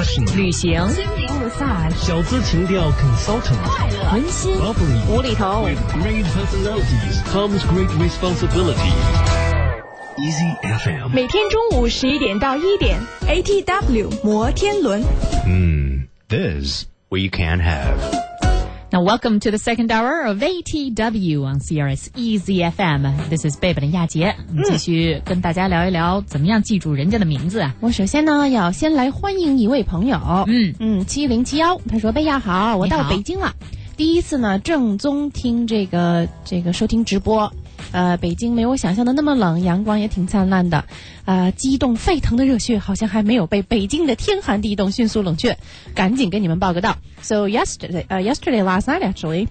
fashion 旅行、 心灵 massage 小资情调 consultant 快乐、 温馨、 bubbly 无厘头。 With great personalities comes great responsibility. Easy FM. 每天中午11点到1点 ATW 摩天轮。 This we can have. Now, welcome to the second hour of ATW on CRS Easy FM. This is 贝贝的亚杰，继续跟大家聊一聊怎么样记住人家的名字啊。 我首先呢要先来欢迎一位朋友，7071，他说贝亚好，我到北京了，第一次呢正宗听这个收听直播。北京没有我想象的那么冷，阳光也挺灿烂的，激动沸腾的热血好像还没有被北京的天寒地冻迅速冷却，赶紧跟你们报个到。So yesterday last night actually,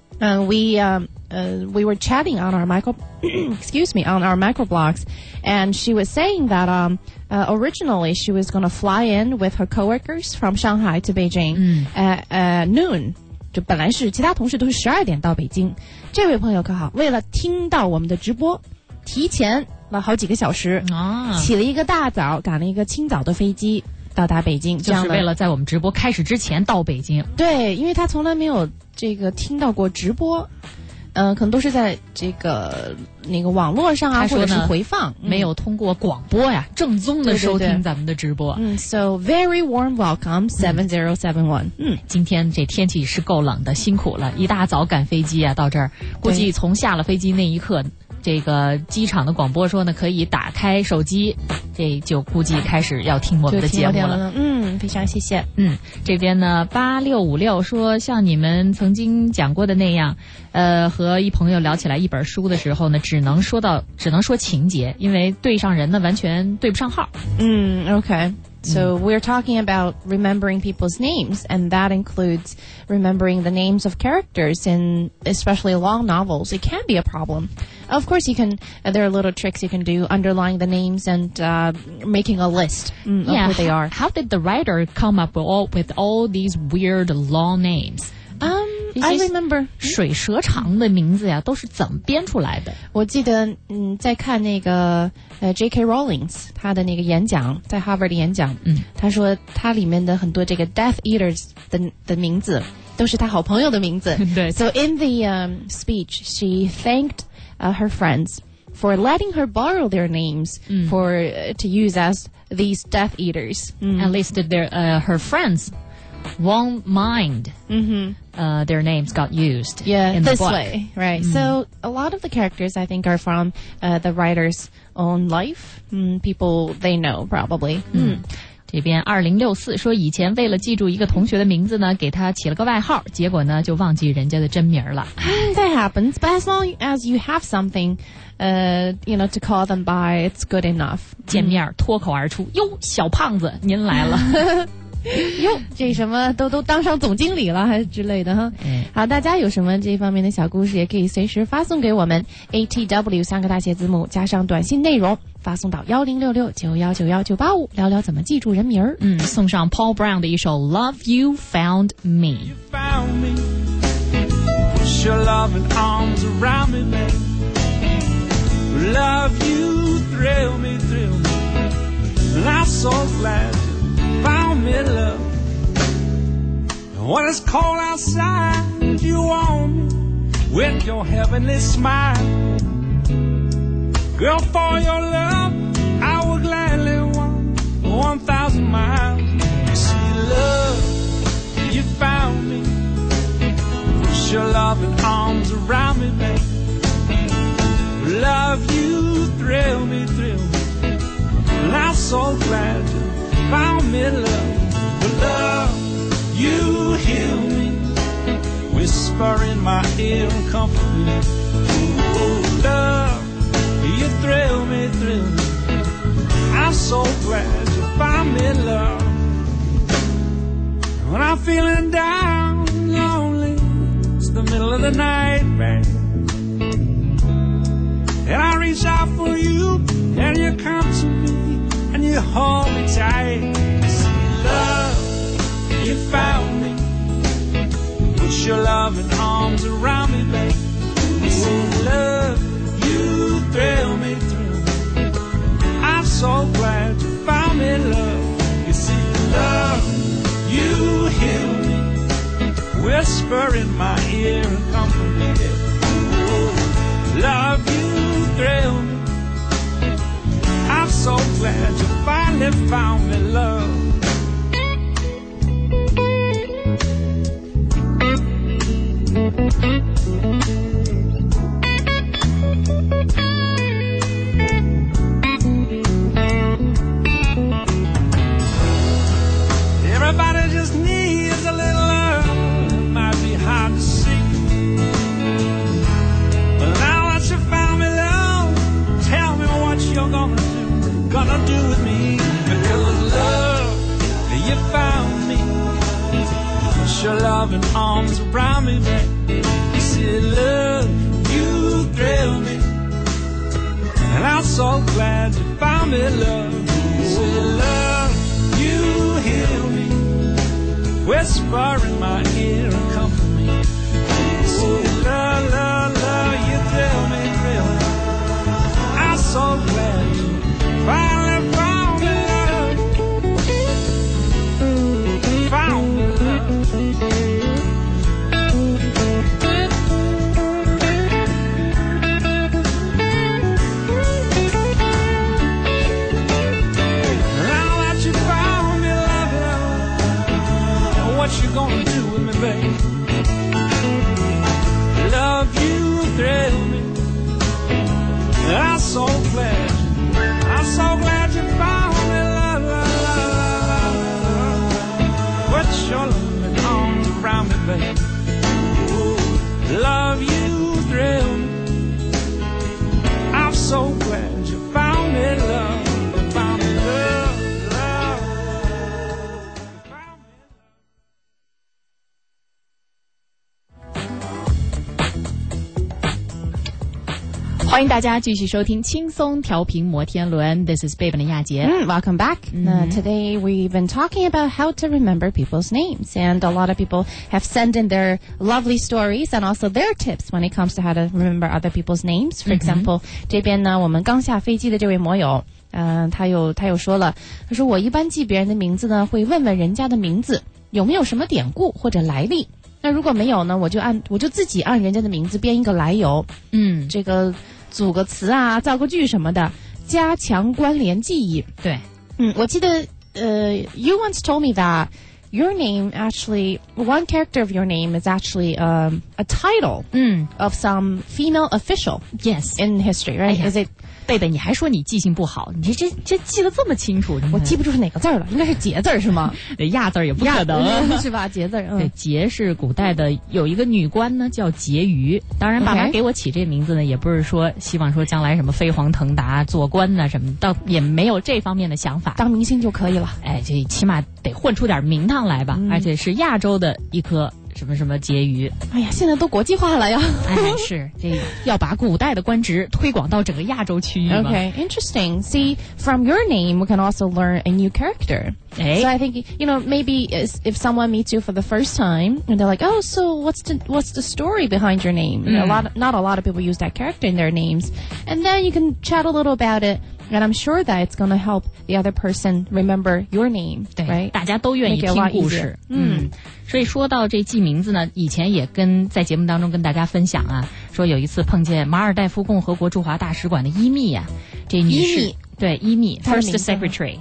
we were chatting on our on our microblogs, and she was saying that originally she was going to fly in with her coworkers from Shanghai to Beijing at noon. 就本来是其他同事都是12点到北京，这位朋友可好，为了听到我们的直播，提前了好几个小时，起了一个大早，赶了一个清早的飞机到达北京， 就是为了在我们直播开始之前到北京。 对，因为他从来没有听到过直播，可能都是在那个网络上啊，或者是回放， 没有通过广播呀，正宗的收听咱们的直播。 So very warm welcome 7071。 今天这天气是够冷的，辛苦了，一大早赶飞机啊，到这儿，估计从下了飞机那一刻，这个机场的广播说呢，可以打开手机，这就估计开始要听我们的节目了。 非常谢谢。 这边呢8656说，像你们曾经讲过的那样，和一朋友聊起来一本书的时候呢，只能说情节，因为对上人呢完全对不上号。 Okay. So we're talking about remembering people's names, and that includes remembering the names of characters in especially long novels. It can be a problem. Of course, there are little tricks you can do, underlying the names and making a list of who they are. How did the writer come up with all these weird long names? I remember 水蛇肠的名字呀，都是怎么编出来的？ 我记得，在看那个J.K. Rowling 他的那个演讲，在 Harvard 的演讲，他说他里面的很多这个 Death Eaters 的名字都是他好朋友的名字。 对。 So in the speech, she thanked her friends for letting her borrow their names to use as these Death Eaters. At least her friends won't mind their names got used in the this book. way, right? So a lot of the characters I think are from the writer's own life, people they know probably. 这边2064说，以前为了记住一个同学的名字呢，给他起了个外号，结果呢就忘记人家的真名了。 That happens, but as long as you have something, to call them by, it's good enough. 见面脱口而出，哟，小胖子，您来了。 哟，这什么都当上总经理了还是之类的哈。好，大家有什么这方面的小故事，也可以随时发送给我们 ATW 3个大写字母加上短信内容，发送到1066919195，聊聊怎么记住人名儿。 送上 Paul Brown 的一首 Love You Found Me。 You found me, put your loving arms around me, babe. Love you, thrill me, and I'm so glad you found me, love. When it's cold outside, you warm me with your heavenly smile. Girl, for your love, I would gladly walk 1,000 miles. You see, love, you found me. Put your loving arms around me, babe. Love you, thrill me, and I'm so glad you found me, love. But love, you heal me, whisper in my ear and comfort me. Oh, love, you thrill me, I'm so glad you found me, love. When I'm feeling down, lonely, it's the middle of the night, babe, and I reach out for you, and you come to me, and you hold me tight. See, love, you found me. Put your loving arms around me, babe. See, love, you thrill me. I'm so glad you found me, love. You see, love, whisper in my ear and comfort me. Oh, love, you thrill me. I'm so glad you finally found me, love. Everybody just needs a little love. It might be hard to see, but now that you found me, love, tell me what you're gonna do with me. Because love, you found me. Put your loving arms around me, baby. You said, love, you thrill me, and I'm so glad you found me, love. You said, love, you heal me, whisper in my ear and comfort me. You said, love, love, love, you thrill me, thrill me. I'm so glad you finally found me, love. Found me, love. What you gonna do with me, babe? Love, you thrill me. I'm so glad you found me, love, love, love, love. Put your loving arms around me, babe. Oh, love, you thrill me. I'm so glad you found me, love. You found me, love, love. You found me. 欢迎大家继续收听轻松调频摩天轮 This is Babe and 亚杰 Welcome back. Today we've been talking about how to remember people's names, and a lot of people have sent in their lovely stories and also their tips when it comes to how to remember other people's names. For example, 这边呢我们刚下飞机的这位摩友他有说了，他说我一般记别人的名字呢会问问人家的名字有没有什么典故或者来历，那如果没有呢我就自己按人家的名字编一个来由，这个组个词啊造个句什么的，加强关联记忆。 对， 我记得you once told me that your name actually, one character of your name is actually a title of some female official Yes in history, right? Is it 贝贝，你还说你记性不好，你这记得这么清楚， 我记不住是哪个字了，应该是节字是吗？ 亚字也不可能是吧？节字对，节是古代的，有一个女官呢叫婕妤。当然，爸妈给我起这名字呢，也不是说希望说将来什么飞黄腾达、做官呐什么，倒也没有这方面的想法。 当明星就可以了。 哎，这起码得混出点名堂来吧，而且是亚洲的一颗什么什么婕妤。 哎呀，现在都国际化了呀！ 哎，是这要把古代的官职推广到整个亚洲区域嘛。 Okay, interesting. See, from your name, we can also learn a new character. So I think, maybe if someone meets you for the first time and they're like, oh, so what's the story behind your name? Not a lot of people use that character in their names. And then you can chat a little about it. And I'm sure that it's going to help the other person remember your name, 对 right? 大家都愿意听故事。所以说到这记名字呢，以前也在节目当中跟大家分享啊，说有一次碰见马尔代夫共和国驻华大使馆的伊密啊，这女士对伊密 First Secretary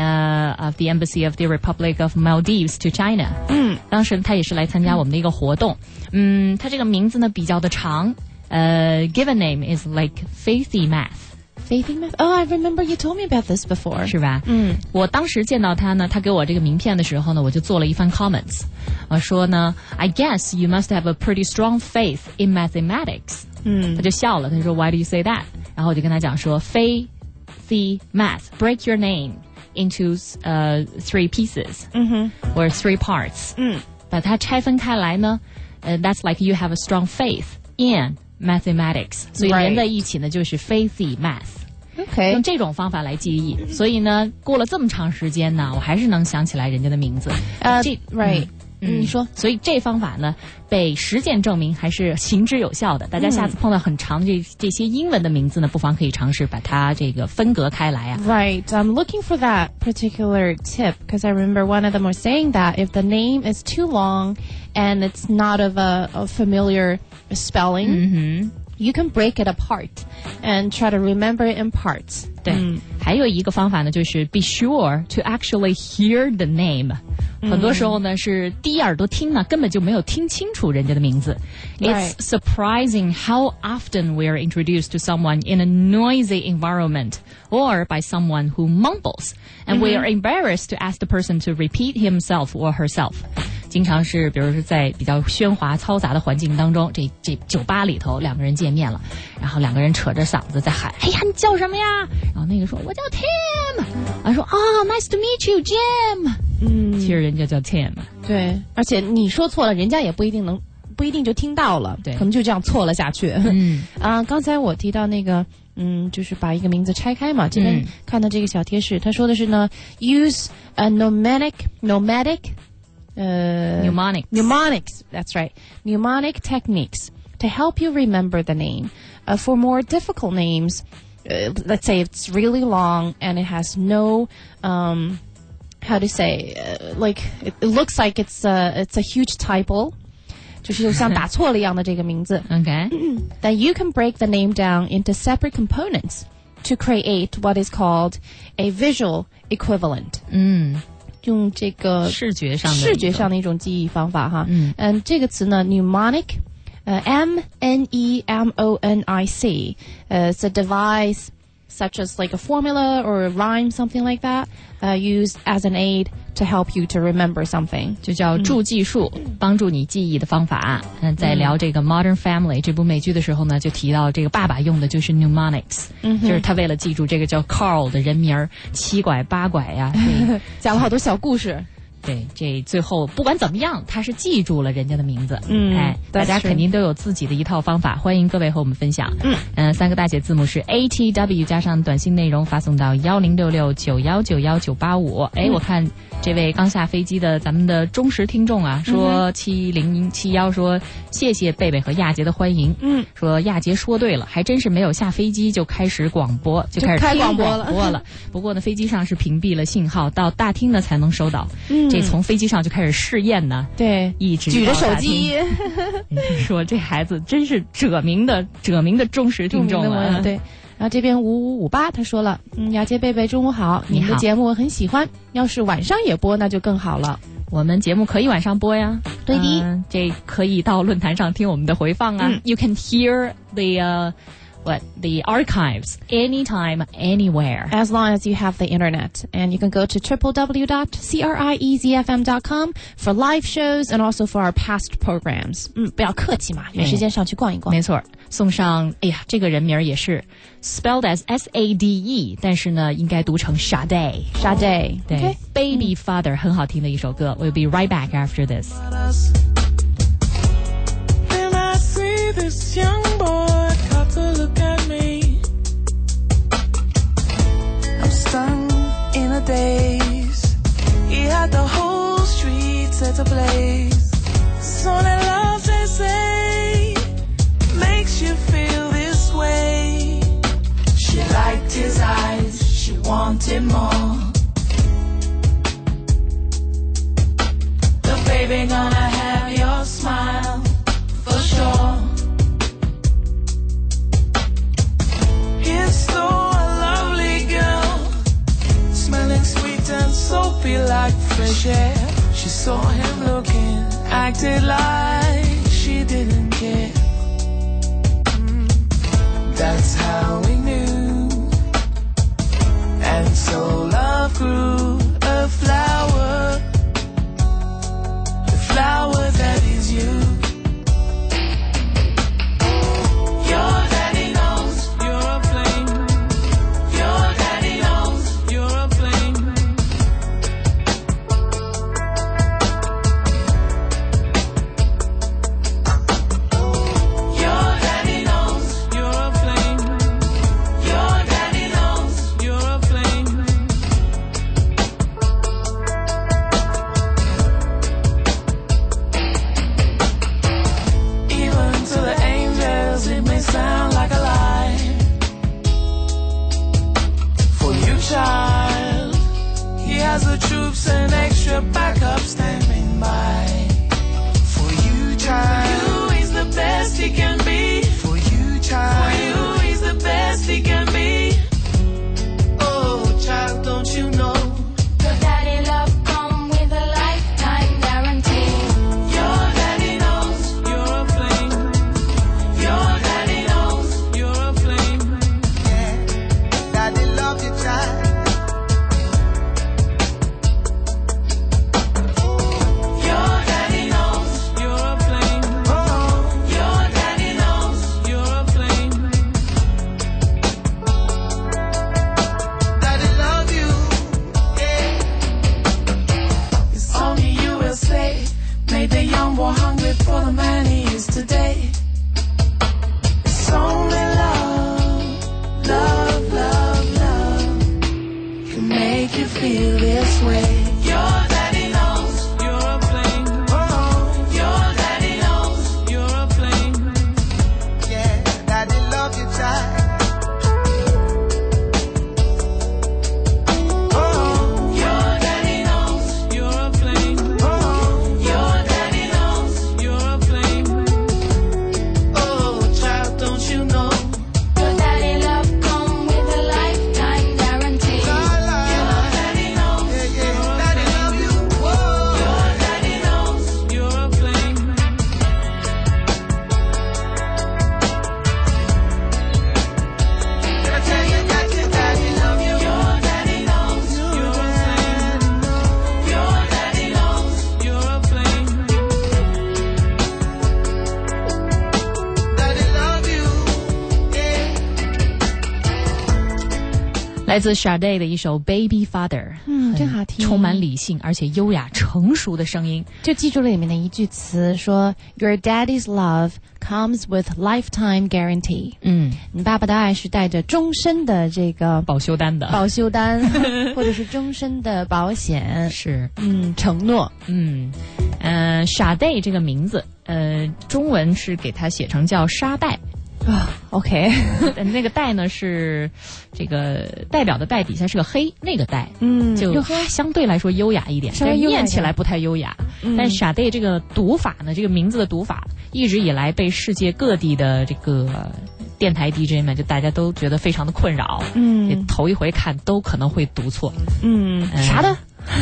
of the Embassy of the Republic of Maldives to China。当时她也是来参加我们的一个活动。她这个名字呢比较的长，given name is like Faithy Math。Faithy Math? Oh, I remember you told me about this before. 是吧？我当时见到他呢，他给我这个名片的时候呢，我就做了一番 comments。说呢 ，I guess you must have a pretty strong faith in mathematics。他就笑了，他说 Why do you say that？ 然后我就跟他讲说 Faithy Math, break your name into three pieces or three parts。把它拆分开来呢，that's like you have a strong faith in mathematics， 所以连在一起呢就是 Faithy Math。Okay. 用这种方法来记忆，所以呢，过了这么长时间呢，我还是能想起来人家的名字。 Right. 你说， 所以这方法呢，被实践证明还是行之有效的。大家下次碰到很长的这些英文的名字呢，不妨可以尝试把它这个分隔开来啊。 Right, I'm looking for that particular tip because I remember one of them was saying that if the name is too long and it's not of a familiar spelling, you can break it apart and try to remember it in parts. 对，还有一个方法呢，就是 be sure to actually hear the name。很多时候呢，是第一耳朵听呢，根本就没有听清楚人家的名字。It's surprising how often we are introduced to someone in a noisy environment or by someone who mumbles, and we are embarrassed to ask the person to repeat himself or herself. 经常是，比如说在比较喧哗嘈杂的环境当中，这酒吧里头两个人见面了，然后两个人扯着嗓子在喊：“哎呀，你叫什么呀？”然后那个说：“我叫 Tim。”他说：“啊 ，Nice to meet you, Jim。”其实人家叫 Tim。 对，而且你说错了，人家也不一定就听到了， 对， 可能就这样错了下去。刚才我提到那个，就是把一个名字拆开嘛。这边看到这个小贴士，他说的是呢 ，use a mnemonics. That's right. Mnemonic techniques to help you remember the name. For more difficult names, let's say it's really long and it has no, how to say, like it looks like it's a huge typo. 就是像打错了一样的这个名字。 Okay. Then you can break the name down into separate components to create what is called a visual equivalent. 用这个视觉上的一种记忆方法哈。这个词呢 mnemonic, M-N-E-M-O-N-I-C, it's a device such as like a formula or a rhyme, something like that, used as an aid to help you to remember something. 就叫助记术，帮助你记忆的方法。在聊这个 Modern Family 这部美剧的时候呢，就提到这个爸爸用的就是 mnemonics，就是他为了记住这个叫 Carl 的人名七拐八拐呀， 讲了好多小故事。 对，这最后不管怎么样，他是记住了人家的名字。大家 true. 肯定都有自己的一套方法，欢迎各位和我们分享。3个大写字母是 ATW 加上短信内容发送到1066919195。我看这位刚下飞机的咱们的忠实听众啊，说7071说谢谢贝贝和亚杰的欢迎。说亚杰说对了，还真是没有下飞机就开始广播，就开始听广播了。不过呢，飞机上是屏蔽了信号，到大厅呢才能收到。这从飞机上就开始试验呢， 对， 一直举着手机， 说这孩子真是者明的忠实听众了。 对，然后这边5558他说了，雅洁贝贝中午好，你们的节目我很喜欢，要是晚上也播那就更好了。 我们节目可以晚上播呀， 对的， 这可以到论坛上听我们的回放啊。You can hear the archives anytime, anywhere. As long as you have the internet. And you can go to www.creezfm.com for live shows and also for our past programs. 不要客气嘛，有时间上去逛一逛。 没错，送上，哎呀，这个人名也是 spelled as S-A-D-E, 但是呢，应该读成 Sade. 对 Okay. Baby Father 很好听的一首歌。We'll be right back after this. Then I see this young boy to look at me. I'm stung in a daze. He had the whole street set ablaze. So that love, they say, makes you feel this way. She liked his eyes, she wanted more. The baby gonna have your smile for sure. So a lovely girl, smelling sweet and soapy like fresh air. She saw him looking, acted like she didn't care. That's how we knew. And so love grew a flower, the flower that is you. troops and extra backup standing by. For you, child. For you, he's the best he can be. For you, child. For you, he's the best he can be. Oh, child, don't you know? Your daddy love come with a lifetime guarantee. Your daddy knows you're a flame. Your daddy knows you're a flame. Yeah, daddy love you, child. Your daddy knows you're a flame. Your daddy knows you're a flame. Daddy love you. Yeah. It's only USA made the young boy hungry for the man he is today. It's only love, love, love, love can make you feel this way. Your daddy knows you're a flame. Your daddy knows you're a flame. Yeah, daddy love you, child. Your daddy knows you're a flame. Your daddy knows you're a flame. Oh, child, don't you know? Your daddy love come with a lifetime guarantee. La, la. Your daddy knows Yeah, yeah, daddy love you. Whoa. your daddy knows you're a flame. I tell you that your daddy love you. Your daddy knows you're a flame. Your daddy knows you're a flame. Daddy love you. Yeah. 来自 Sade 的一首 Baby Father， 真好听， 充满理性而且优雅成熟的声音。 就记住了里面的一句词，说 Your daddy's love comes with lifetime guarantee。你爸爸的爱是带着终身的这个保修单的保修单，或者是终身的保险， 是承诺。 Sade 这个名字，中文是给它写成叫沙袋。 OK， 那个袋呢是这个代表的袋底下是个黑，那个袋，就相对来说优雅一点， 稍微优雅一点， 但是念起来不太优雅。但是 Sade 这个读法呢，这个名字的读法一直以来被世界各地的这个电台 DJ 们，就大家都觉得非常的困扰。头一回看都可能会读错。啥的。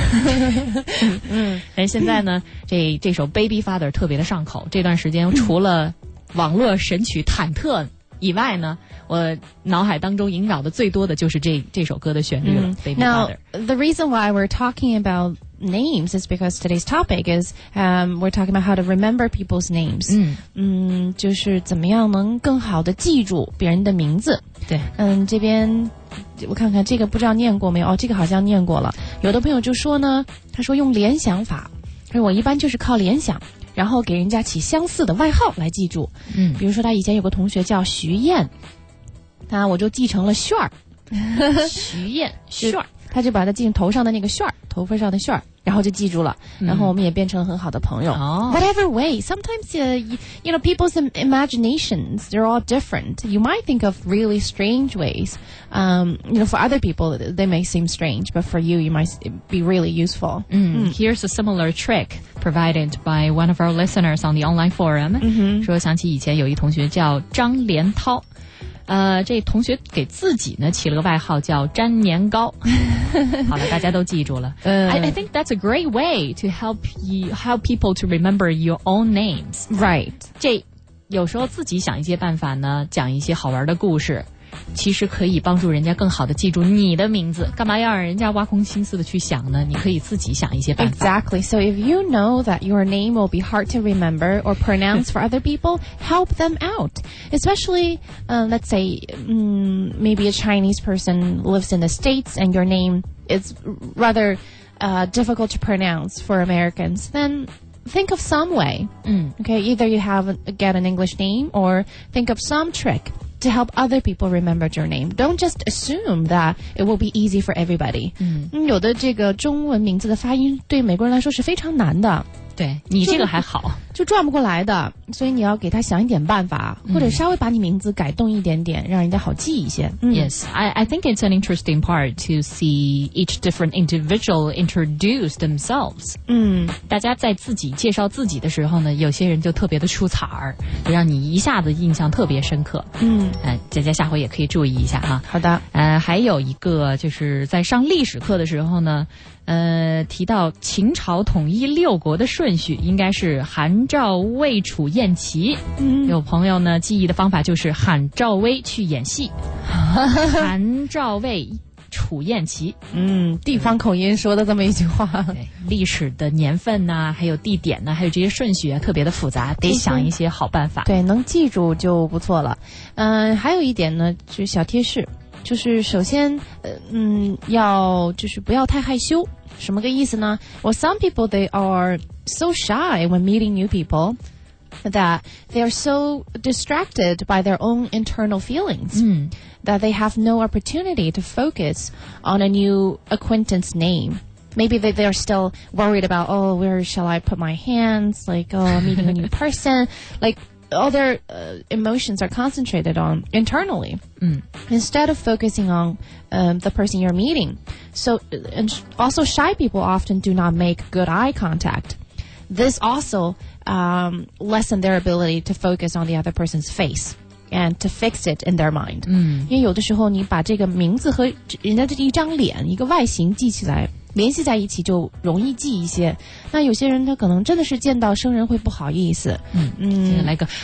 但现在呢，这首 Baby Father 特别的上口。这段时间除了网络神曲忐忑以外呢，我脑海当中萦绕的最多的就是这首歌的旋律了。Baby Now, Father. the reason why we're talking about names is because today's topic is we're talking about how to remember people's names. 就是怎么样能更好的记住别人的名字。 对， 这边我看看这个不知道念过没有？这个好像念过了。有的朋友就说呢，他说用联想法，我一般就是靠联想。然后给人家起相似的外号来记住，比如说他以前有个同学叫徐燕，我就记成了旋儿， 徐燕旋儿， 他就把他记成头上的那个旋儿，头发上的旋儿，然后就记住了，然后我们也变成了很好的朋友。Whatever way, sometimes you know people's imaginations, they're all different. You might think of really strange ways. You know, for other people they may seem strange, but for you, you might be really useful. Here's a similar trick provided by one of our listeners on the online forum. 说想起以前有一同学叫张连涛。这同学给自己呢起了个外号叫粘年糕。好了，大家都记住了。I think that's a great way to help people to remember your own names. Right. 这有时候自己想一些办法呢，讲一些好玩的故事，其实可以帮助人家更好的记住你的名字。干嘛要让人家挖空心思的去想呢？你可以自己想一些办法。 Exactly. So if you know that your name will be hard to remember or pronounce for other people, help them out. Especially, let's say, maybe a Chinese person lives in the States and your name is rather difficult to pronounce for Americans. Then think of some way. Okay, either you get an English name or think of some trick to help other people remember your name. Don't just assume that it will be easy for everybody. 有的这个中文名字的发音对美国人来说是非常难的。 对你这个还好， 就转不过来的，所以你要给他想一点办法，或者稍微把你名字改动一点点，让人家好记一些。 Yes, I think it's an interesting part to see each different individual introduce themselves. 大家在自己介绍自己的时候呢，有些人就特别的出彩儿，就让你一下子印象特别深刻。大家下回也可以注意一下哈。 好的。 还有一个就是在上历史课的时候呢，提到秦朝统一六国的顺序应该是韩赵魏楚燕齐。有朋友呢记忆的方法就是喊赵薇去演戏，韩赵魏楚燕齐。 地方口音说的这么一句话。 对，历史的年份呐，还有地点呐，还有这些顺序啊，特别的复杂，得想一些好办法。 对，能记住就不错了。还有一点呢，就是小贴士，就是首先，要就是不要太害羞。什么个意思呢？ Well, some people they are so shy when meeting new people that they are so distracted by their own internal feelings that they have no opportunity to focus on a new acquaintance name. Maybe they're still worried about, oh, where shall I put my hands? Like, oh, meeting a new person. Like, all their emotions are concentrated on internally instead of focusing on the person you're meeting. So, and also shy people often do not make good eye contact. This also lessen their ability to focus on the other person's face and to fix it in their mind. 因为有的时候你把这个名字和人家这一张脸一个外形记起来，联系在一起就容易记一些。那有些人他可能真的是见到生人会不好意思。 来个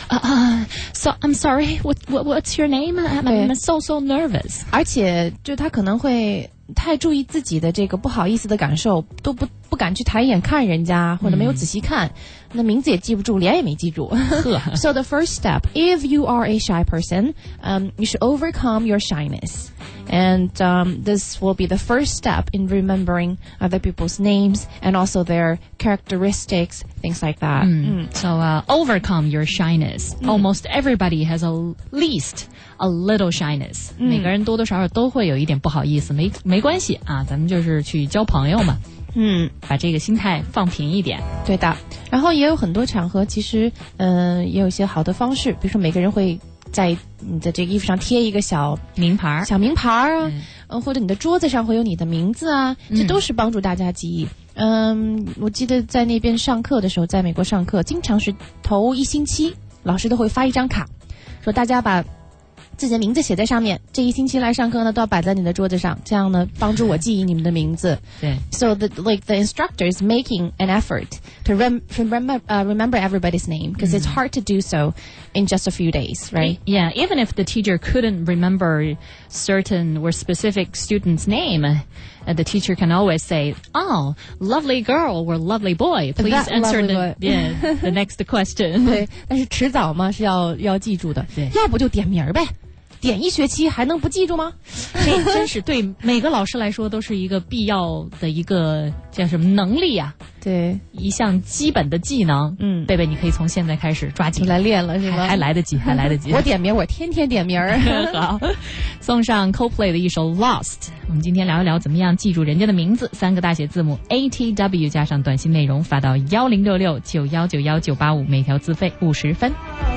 so I'm sorry, what's your name? I'm so nervous. 而且就他可能会太注意自己的这个不好意思的感受，都不敢去抬眼看人家，或者没有仔细看，那名字也记不住，脸也没记住。So the first step, if you are a shy person, you should overcome your shyness. And this will be the first step in remembering other people's names and also their characteristics, things like that. So overcome your shyness. Almost everybody has at least a little shyness. 每个人多多少少都会有一点不好意思，没关系啊，咱们就是去交朋友嘛。把这个心态放平一点。 对的。然后也有很多场合，其实也有一些好的方式，比如说每个人会在你的这个衣服上贴一个小名牌啊，或者你的桌子上会有你的名字啊，这都是帮助大家记忆。我记得在那边上课的时候，在美国上课，经常是头1星期，老师都会发一张卡，说大家把自己的名字写在上面，这1星期来上课呢都要摆在你的桌子上，这样呢帮助我记忆你们的名字。 对。 So the instructor is making an effort to remember everybody's name because it's hard to do so in just a few days, right? Yeah, even if the teacher couldn't remember certain or specific student's name, the teacher can always say, "Oh, lovely girl or lovely boy, please answer the next question." 对，但是迟早嘛是要记住的， 对， 要不就点名呗。点一学期还能不记住吗？ 这真是对每个老师来说都是一个必要的一个叫什么能力啊？ 对， 一项基本的技能。贝贝，你可以从现在开始抓紧来练了，是吗？ 还来得及，还来得及。 我点名，我天天点名。 好，送上 Coldplay 的一首 Lost。我们今天聊一聊怎么样记住人家的名字，3个大写字母 ATW 加上短信内容发到1066919195，每条资费50分。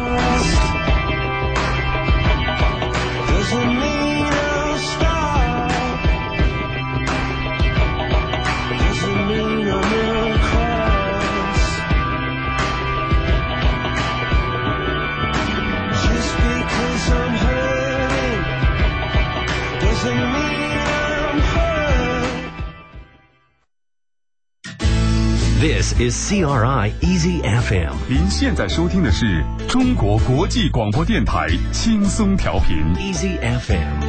This is CRI Easy FM。 您现在收听的是中国国际广播电台轻松调频 Easy FM。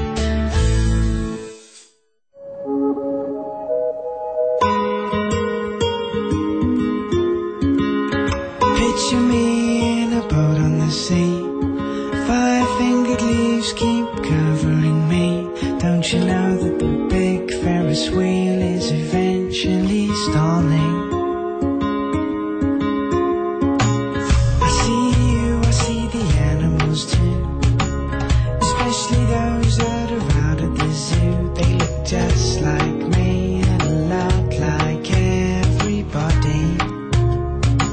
Picture me in a boat on the sea. Five-fingered leaves keep covering me. Don't you know that the big Ferris wheel is eventually stalling? I see the animals too, especially those that are out at the zoo. They look just like me and a lot like everybody.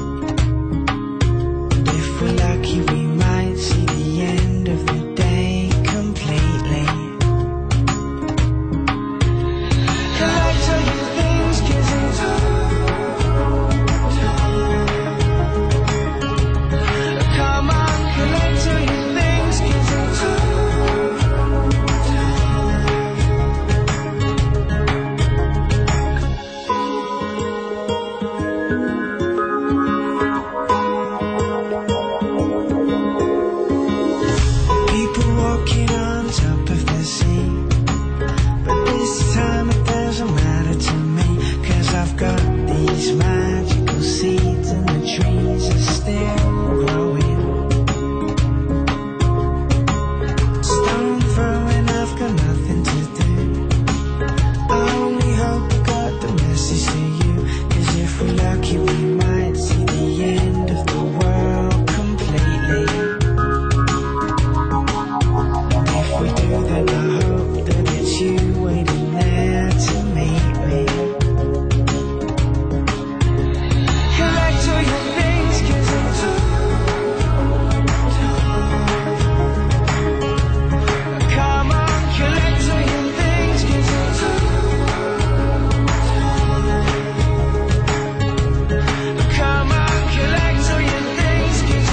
got these magical seeds and the trees are still growing. Stone throwing, I've got nothing to do. I only hope I got the message to you, 'cause if we're lucky we might see the end of the world completely. If we do, then I hope that it's you waiting there to meet me. Collect all your things, 'cause I'm come on, collect all your things, 'cause I'm come on, collect all your things, 'cause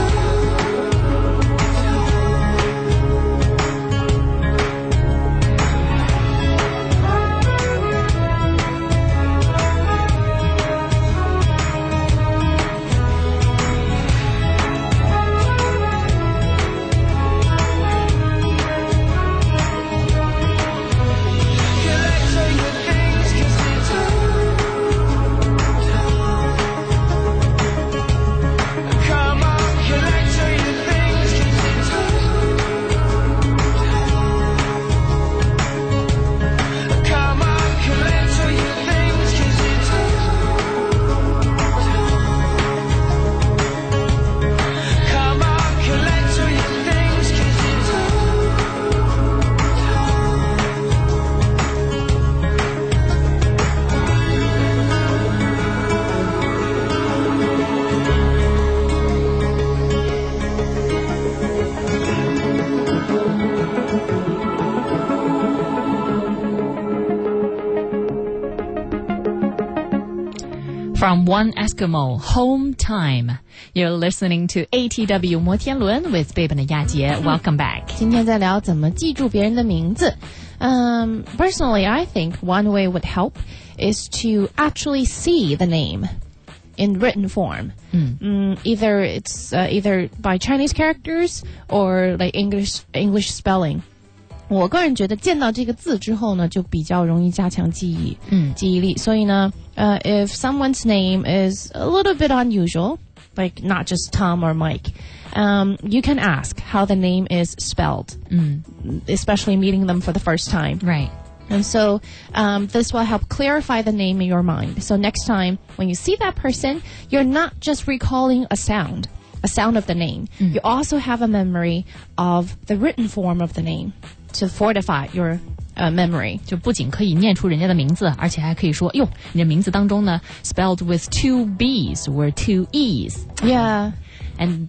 collect all your things, 'cause come on, collect all your things, 'cause come on, collect all your things, 'cause come on, collect all your things, 'cause From One Eskimo, Home Time. You're listening to ATW 摩天轮 with 贝本的亚杰. Welcome back. 今天在聊怎么记住别人的名字。Personally, I think one way would help is to actually see the name in written form. Either it's either by Chinese characters or like English spelling. 我个人觉得见到这个字之后呢，就比较容易加强记忆力。所以呢，if someone's name is a little bit unusual, like not just Tom or Mike, you can ask how the name is spelled, especially meeting them for the first time. Right. And so this will help clarify the name in your mind. So next time when you see that person, you're not just recalling a sound of the name. You also have a memory of the written form of the name to fortify your memory. 就不仅可以念出人家的名字，而且还可以说，哟，你的名字当中呢 spelled with 2 B's or 2 E's. Yeah. And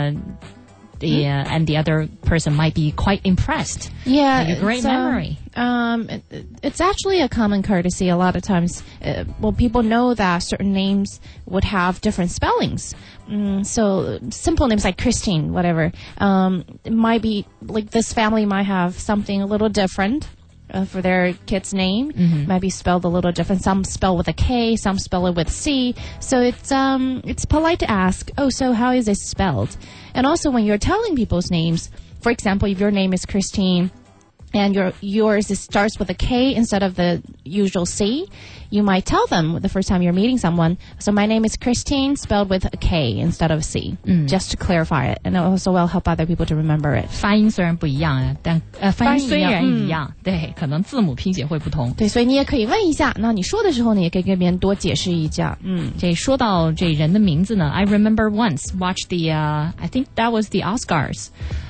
and the other person might be quite impressed. Yeah, like a great memory. It's actually a common courtesy. A lot of times, people know that certain names would have different spellings. So simple names like Christine, whatever, it might be like this family might have something a little different. For their kid's name, might be spelled a little different. Some spell with a K, some spell it with C. So it's polite to ask, oh, so how is it spelled? And also when you're telling people's names, for example, if your name is Christine and yours starts with a K instead of the usual C, you might tell them the first time you're meeting someone, so my name is Christine, spelled with a K instead of a C, just to clarify it. And it also will help other people to remember it. 发音虽然不一样啊，但发音虽然一样，对，可能字母拼写会不同。 对，所以你也可以问一下，那你说的时候呢，也可以跟别人多解释一下。 这说到这人的名字呢 I remember once watched the I think that was the Oscars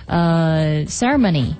ceremony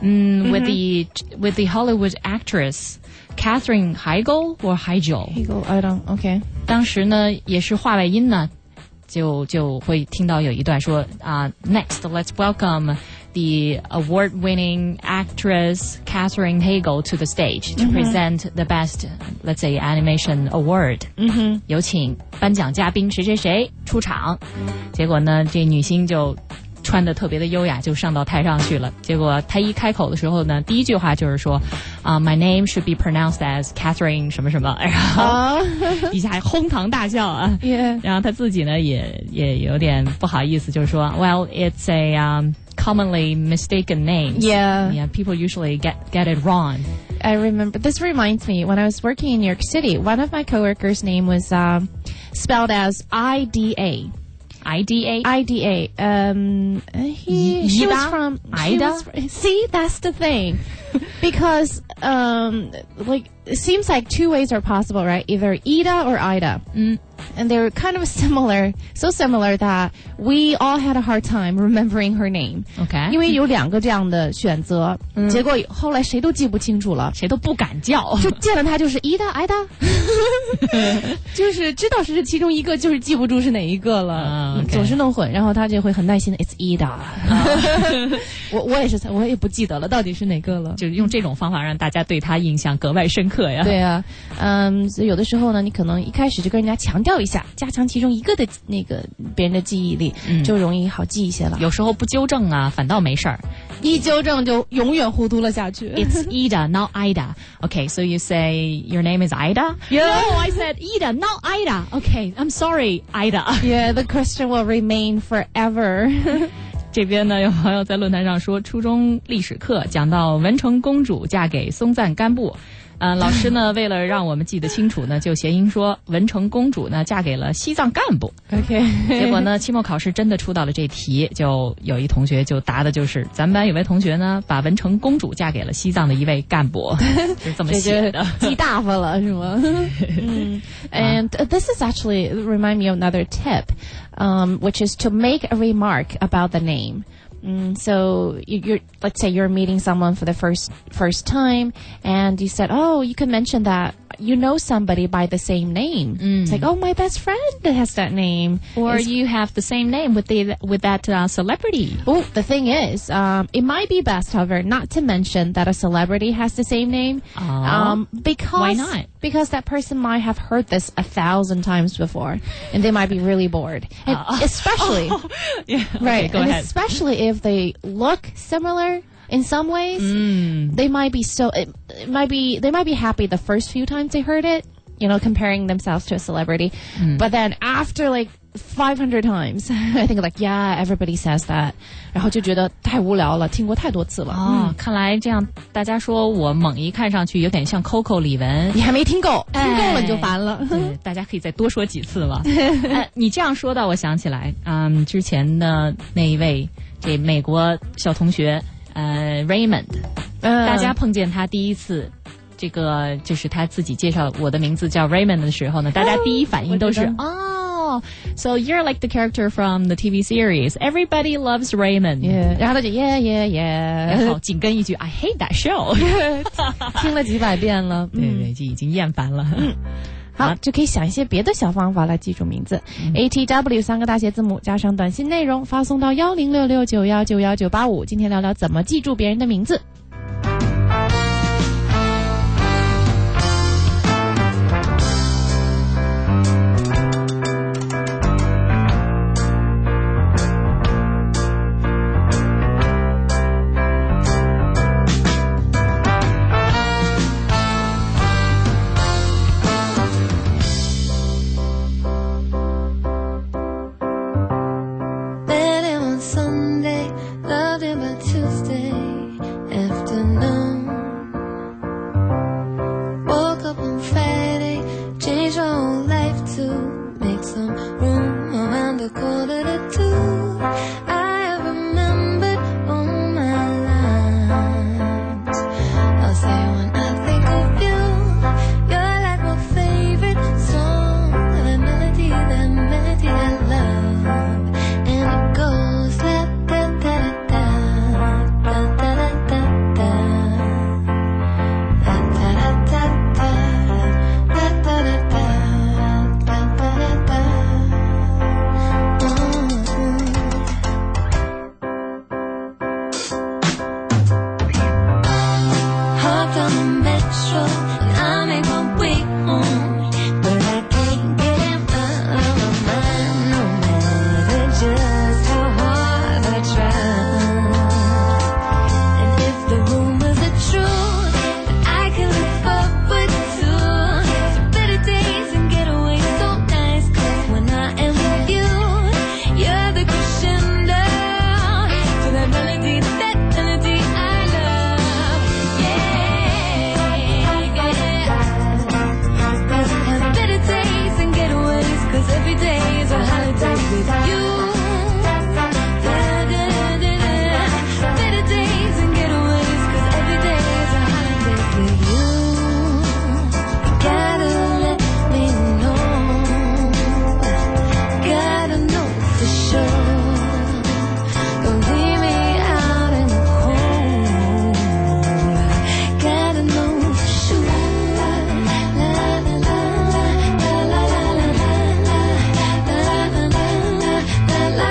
with the Hollywood actress Katherine Heigl or Heigl. I don't. Okay. 当时呢也是话外音呢，就会听到有一段说next let's welcome the award-winning actress Katherine Heigl to the stage to present the best, let's say, animation award. 有请颁奖嘉宾谁谁谁出场。结果呢，这女星就穿得特别的优雅，就上到台上去了。结果她一开口的时候呢，第一句话就是说my name should be pronounced as Catherine 什么什么，然后底下哄堂大笑啊。然后她自己呢也有点不好意思，就是说 well it's a commonly mistaken names. Yeah. Yeah, people usually get it wrong. I remember. This reminds me, when I was working in New York City, one of my coworkers' name was spelled as IDA. IDA. She was from Ida. See, that's the thing, because like it seems like two ways are possible, right? Either Ida or Ida. And they were kind of similar, so similar that we all had a hard time remembering her name. OK， 因为有两个这样的选择，结果后来谁都记不清楚了， 谁都不敢叫， 就见了他就是Ida，就是知道是其中一个，就是记不住是哪一个了，总是弄混，然后他就会很耐心的 It's Ida。我也是，我也不记得了，到底是哪个了。 就用这种方法让大家对他印象格外深刻呀。 对啊，所以有的时候呢，你可能一开始就跟人家强调一下，加强其中一个的那个别人的记忆力，就容易好记一些了。 有时候不纠正啊，反倒没事儿。 一纠正就永远糊涂了下去。 It's Ida, not Ida. Okay, so you say your name is Ida? Yeah. No, I said Ida, not Ida. Okay, I'm sorry, Ida. Yeah, the question will remain forever. 这边呢，有朋友在论坛上说，初中历史课讲到文成公主嫁给松赞干布。老师呢，为了让我们记得清楚呢，就谐音说文成公主呢嫁给了西藏干部。 OK， 结果呢，期末考试真的出到了这题，就有一同学就答的就是咱们班有位同学呢，把文成公主嫁给了西藏的一位干部，是这么写的， 记大发了是吗？And this is actually remind me of another tip, which is to make a remark about the name. So you're, let's say you're meeting someone for the first time, and you said, "Oh, you can mention that you know somebody by the same name." It's like, "Oh, my best friend has that name," or you have the same name with that celebrity. Oh, the thing is, it might be best, however, not to mention that a celebrity has the same name. Because why not? Because that person might have heard this 1,000 times before, and they might be really bored. And especially, yeah, right? Okay, go and ahead. Especially if they look similar in some ways, they might be they might be happy the first few times they heard it, you know, comparing themselves to a celebrity. But then after like 500 times, I think like, yeah, everybody says that. 然后就觉得太无聊了，听过太多次了。 看来这样大家说我猛一看上去有点像 Coco 李玟， 你还没听够，听够了你就烦了。 对，大家可以再多说几次了。你这样说到，我想起来，之前的那一位这美国小同学，Raymond，大家碰见他第一次。这个就是他自己介绍我的名字叫 Raymond 的时候呢，大家第一反应都是so you're like the character from the TV series. Everybody loves Raymond. Yeah. 然后他就 yeah. 然后紧跟一句 I hate that show. 听了几百遍了， 对，就已经厌烦了。 好，就可以想一些别的小方法来记住名字。ATW 3个大写字母加上短信内容发送到106691919855。今天聊聊怎么记住别人的名字。 'cause every day is a holiday with you. Better days and getaways, 'cause every day is a holiday with you. You gotta let me know, gotta know for sure. Don't leave me out in the cold, gotta know for sure. La la la la la la la la la la la la la la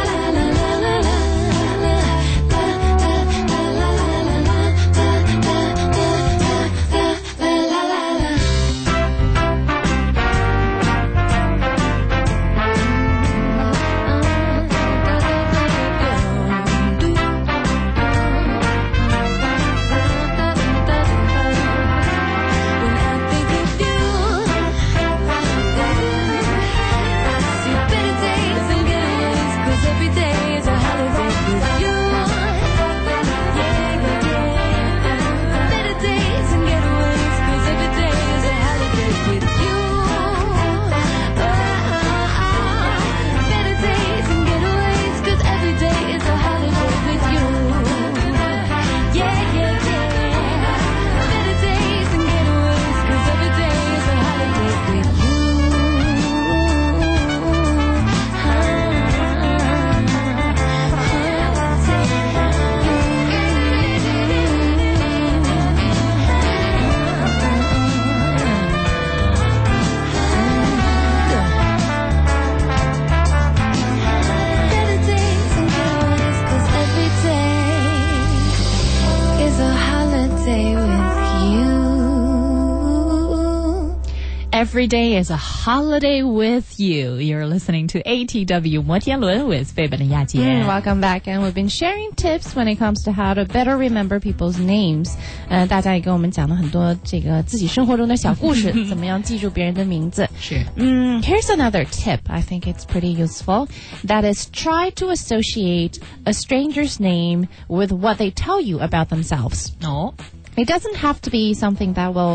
Every day is a holiday with you. You're listening to ATW 摩天轮 with 贝贝的亚杰。 Welcome back, and we've been sharing tips when it comes to how to better remember people's names. 大家也跟我们讲了很多这个自己生活中的小故事，怎么样记住别人的名字。 是。 Here's another tip. I think it's pretty useful. That is, try to associate a stranger's name with what they tell you about themselves. Oh. It doesn't have to be something that will,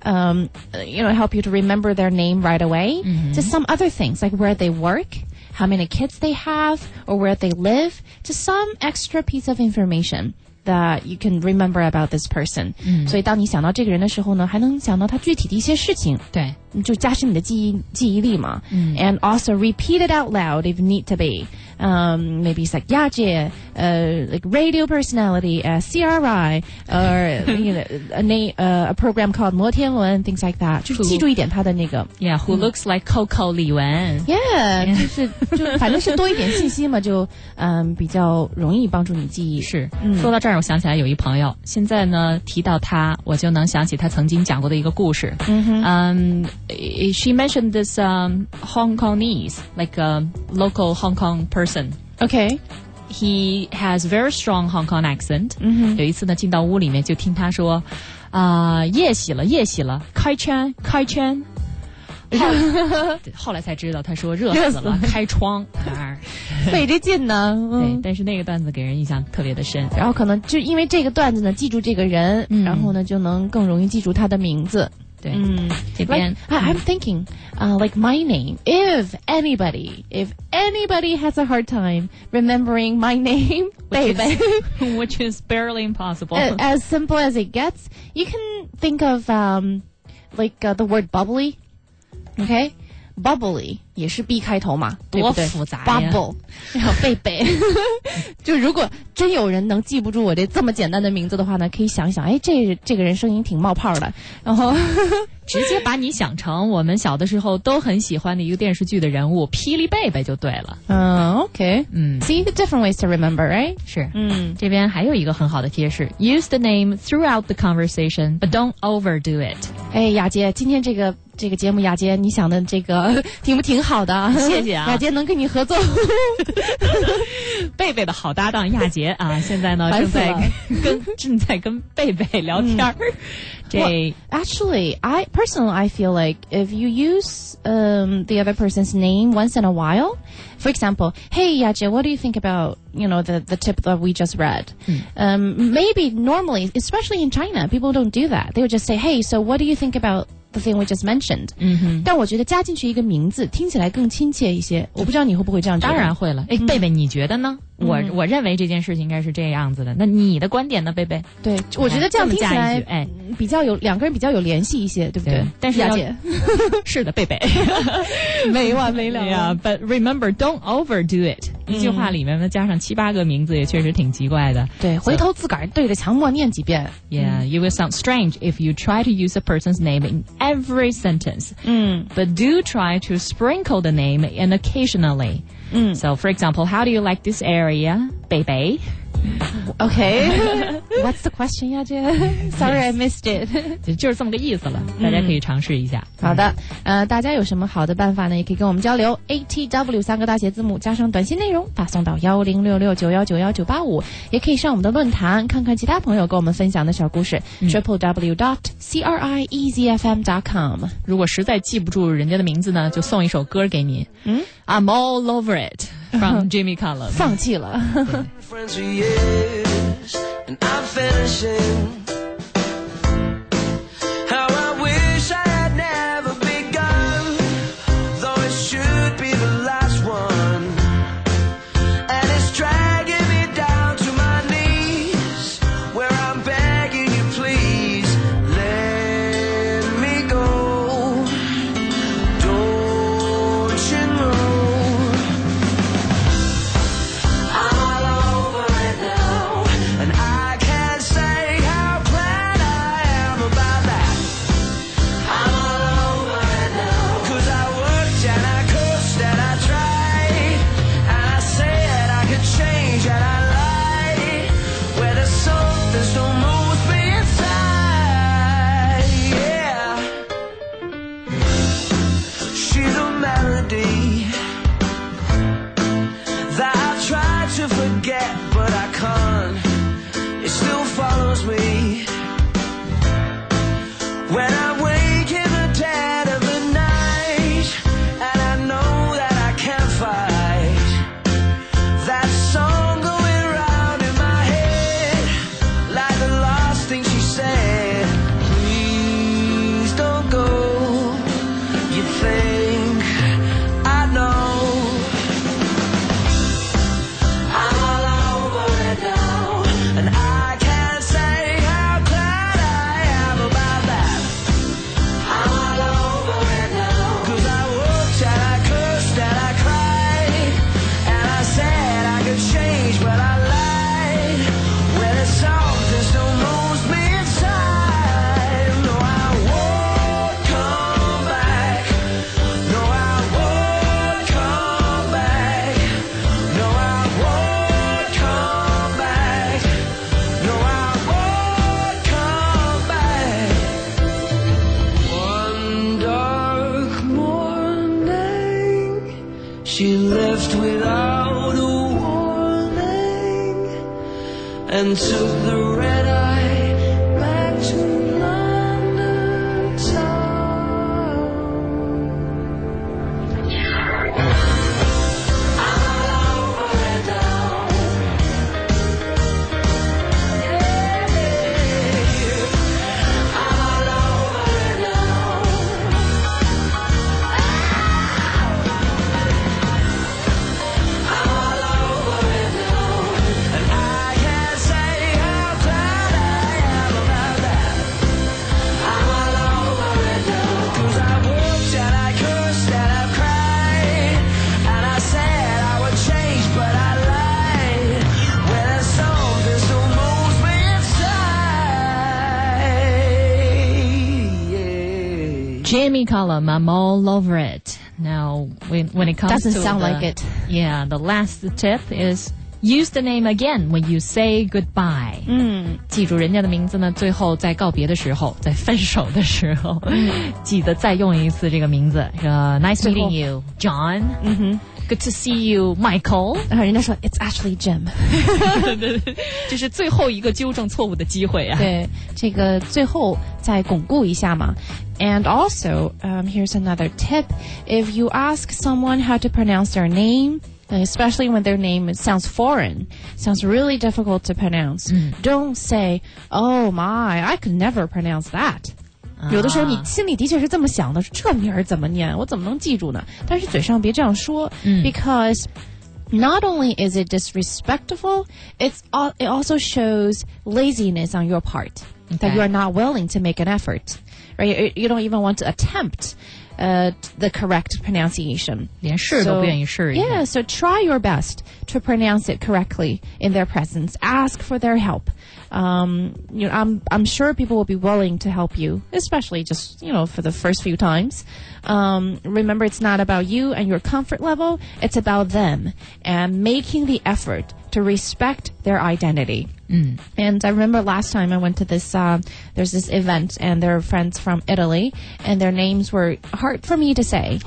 help you to remember their name right away. Just some other things, like where they work, how many kids they have, or where they live. Just some extra piece of information that you can remember about this person. 所以当你想到这个人的时候呢，还能想到他具体的一些事情。 对， 就加深你的记忆力嘛。And also repeat it out loud if need to be. Maybe it's like 亚姐, like radio personality, CRI, or a program called 摩天轮, things like that. 就是记住一点他的那个。 Yeah, who looks like Coco 李玟。 Yeah, 就反正是多一点信息嘛，就比较容易帮助你记忆。 是，说到这儿，我想起来有一朋友，现在呢提到他，我就能想起他曾经讲过的一个故事。She mentioned this Hong Kongese, like a local Hong Kong person. Okay. He has very strong Hong Kong accent. 有一次呢，进到屋里面就听他说，夜洗了，开圈。后来才知道，他说热死了，开窗。 费这劲呢。 对，但是那个段子给人印象特别的深。 然后可能就因为这个段子呢，记住这个人，然后呢就能更容易记住他的名字。 对，这边 I'm thinking, like my name. If anybody has a hard time remembering my name, which is barely impossible. As simple as it gets, you can think of the word bubbly. Okay, bubbly 也是 B 开头嘛，对不对？ 多复杂呀 ！Bubble， 然后贝贝，就如果真有人能记不住我这么简单的名字的话呢，可以想想，哎，这个人声音挺冒泡的，然后直接把你想成我们小的时候都很喜欢的一个电视剧的人物霹雳贝贝就对了。 OK， See the different ways to remember, right？ 是，这边还有一个很好的贴士 ，Use the name throughout the conversation, but don't overdo it。 哎，雅洁，今天这个节目，雅洁，你想的这个题目挺好的， 谢谢啊， 雅洁能跟你合作。 贝贝的好搭档亚杰啊，现在呢正在跟贝贝聊天儿。 Well, actually, I feel like if you use the other person's name once in a while, for example, hey Yaje, what do you think about the tip that we just read? Maybe normally, especially in China, people don't do that. They would just say, hey, so what do you think about the thing we just mentioned. 但我觉得加进去一个名字听起来更亲切一些。我不知道你会不会这样觉得？ 当然会了。哎，贝贝，你觉得呢？我认为这件事情应该是这样子的。那你的观点呢，贝贝？ 对，我觉得这样听起来， 哎， 比较有两个人比较有联系一些，对不对？ 但是雅姐， 是的，贝贝， 没完没了。 Yeah, but remember, don't overdo it. 一句话里面呢加上7、8个名字也确实挺奇怪的。 对，回头自个儿对着墙默念几遍。 Yeah, you will sound strange if you try to use a person's name in every sentence. But do try to sprinkle the name in occasionally. So, for example, how do you like this area, Beibei? Okay. What's the question, 雅姐 Sorry, I missed it. 就是这么个意思了，大家可以尝试一下。 好的，大家有什么好的办法呢？也可以跟我们交流。ATW 3个大写字母加上短信内容，发送到1066919195，也可以上我们的论坛看看其他朋友跟我们分享的小故事。www.creezfm.com。 如果实在记不住人家的名字呢，就送一首歌给你。I'm all over it from Jimmy Cullum。 放弃了。 Friends for years, and I'm finishing. How I wish I had never begun, though it should be the last one. And it's dragging me down to my knees, where I'm begging you, please let me go. Don't you know? But I can't. It still follows me when I wake in the dead of the night, and I know that I can't fight that song going round in my head, like the last thing she said. Please don't go. You think I know? And I can't say how glad I am about that. I'm all over it now. 'Cause I worked and I cursed and I cried, and I said I could change, but I lied. Well, there's something still moves me inside. No, I won't come back. No, I won't come back. No, I won't come back. No, I won't come back. One dark morning, she left without a warning and took the red eye back to London town. I'm all over it now. Jimmy Cullum, I'm all over it. Now, when it comes Doesn't to sound like it. Yeah, the last tip is use the name again when you say goodbye. 记住人家的名字呢，最后在告别的时候，在分手的时候，记得再用一次这个名字。Nice meeting you, John. Good to see you, Michael. 然后人家说 It's actually Jim. 对，这是最后一个纠正错误的机会啊。 对，这个最后再巩固一下嘛。And also, here's another tip. If you ask someone how to pronounce their name, especially when their name sounds foreign, sounds really difficult to pronounce, don't say, oh my, I could never pronounce that. 有的时候你心里的确是这么想的，这名儿怎么念，我怎么能记住呢？但是嘴上别这样说，because not only is it disrespectful, it also shows laziness on your part, that you are not willing to make an effort, right? You don't even want to attempt the correct pronunciation. 连试都不愿意试一下。 Yeah, so try your best to pronounce it correctly in their presence. Ask for their help. I'm sure people will be willing to help you, especially just, for the first few times. Remember, it's not about you and your comfort level. It's about them and making the effort to respect their identity. And I remember last time I went to this, there's this event, and there are friends from Italy, and their names were hard for me to say.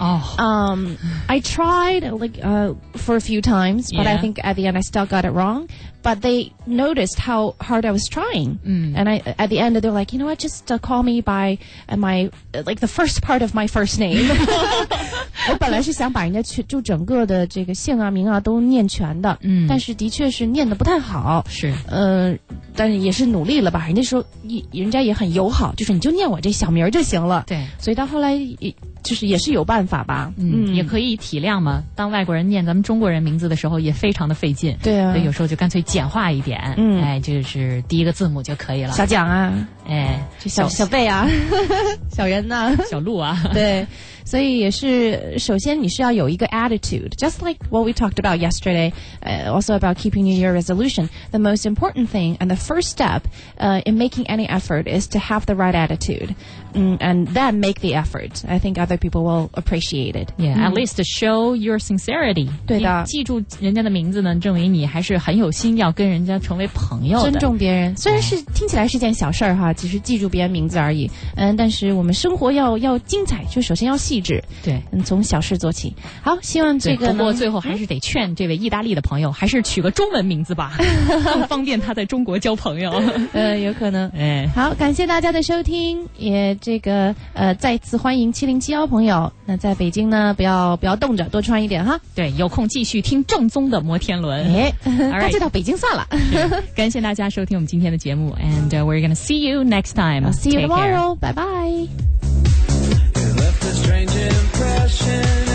I tried for a few times, but I think at the end I still got it wrong. But they noticed how hard I was trying. And at the end, they're like, you know what, just call me by the first part of my first name. 我本来是想把人家就整个的这个姓啊名啊都念全的，但是的确是念得不太好。 是， 但是也是努力了吧？人家说人家也很友好，就是你就念我这小名就行了。 对， 所以到后来也是有办法吧。 也可以体谅嘛。当外国人念咱们中国人名字的时候，也非常的费劲。 对啊， 所以有时候就干脆简化一点。就是第一个字母就可以了。 小蒋啊，小贝啊，小人呐， 小鹿啊， 对。所以也是，首先你是要有一个 attitude, just like what we talked about yesterday, also about keeping New Year resolution. The most important thing and the first step in making any effort is to have the right attitude, and then make the effort. I think other people will appreciate it. Yeah, at least to show your sincerity. 对的， 记住人家的名字呢，证明你还是很有心要跟人家成为朋友的。 尊重别人，虽然是听起来是件小事儿哈，只是记住别人名字而已。但是我们生活要精彩，就首先要细致。 对， 从小事做起。好，希望这个不过最后还是得劝这位意大利的朋友，还是取个中文名字吧，更方便他在中国交朋友。 有可能。好，感谢大家的收听，也再次欢迎7071朋友。那在北京呢，不要冻着，多穿一点哈。 对，有空继续听正宗的摩天轮。 干脆到北京算了。 感谢大家收听我们今天的节目 ，and we're gonna see you next time. I'll see you tomorrow. Bye bye. It left a strange impression.